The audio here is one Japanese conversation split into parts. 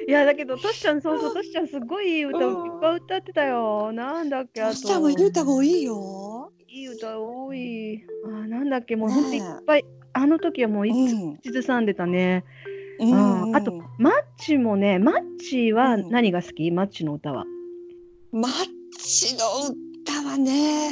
いやだけどトシちゃん、そうそう、トシちゃんすごいいい歌いっぱい歌ってたよ。なんだっけ、あトシちゃんもいいと歌が多いよ。 いい歌多い。なんだっけ、もうほんといっねぱい。あの時はもうえ。 いつ口ずさんでたね。あとうん。 マッチもね、マッチはうん。 何が好き？マッチの歌は。 マッチの歌はね、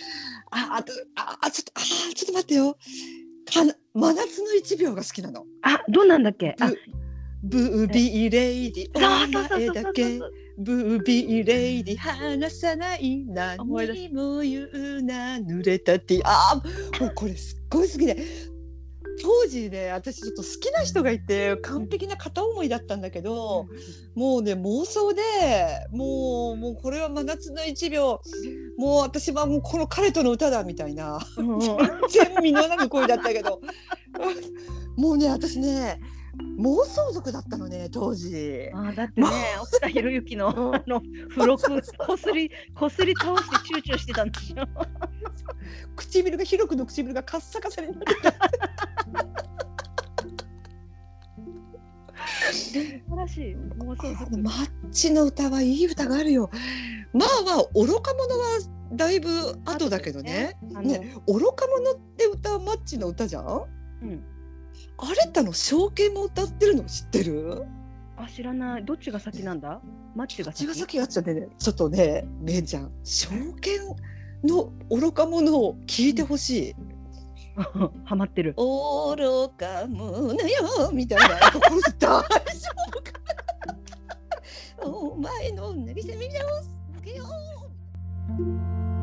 ちょっと待ってよ。真夏の一秒が好きなの。 どうなんだっけ？ ブービーレイディおそうそうそうそう前だけ、 そうそう。 ブービーレイディ話さない何思い出しも言うな濡れたティもうこれすっごい好きで、当時ね私ちょっと好きな人がいて完璧な片思いだったんだけど、もうね妄想でもうこれは真夏の一秒、もう私はもうこの彼との歌だみたいな、全然実らぬ恋だったけどもうね私ね妄想族だったのね当時。 だってね、沖田博之の付録こすり倒してチューチューしてたんでしょ。 広くの唇がカッサカサになってた素晴らしい。妄想族。 マッチの歌はいい歌があるよ。まあ愚か者はだいぶ後だけどね。愚か者って歌はマッチの歌じゃん。あれって証券も歌ってるの知ってる？ 知らない。どっちが先なんだ？マッチが先？ どっちが先やっちゃってね。ちょっとね、めいちゃん、証券の愚か者を聞いてほしい。 ハマってる。 愚か者よみたいなところで大丈夫かなお前の渚みをつけよう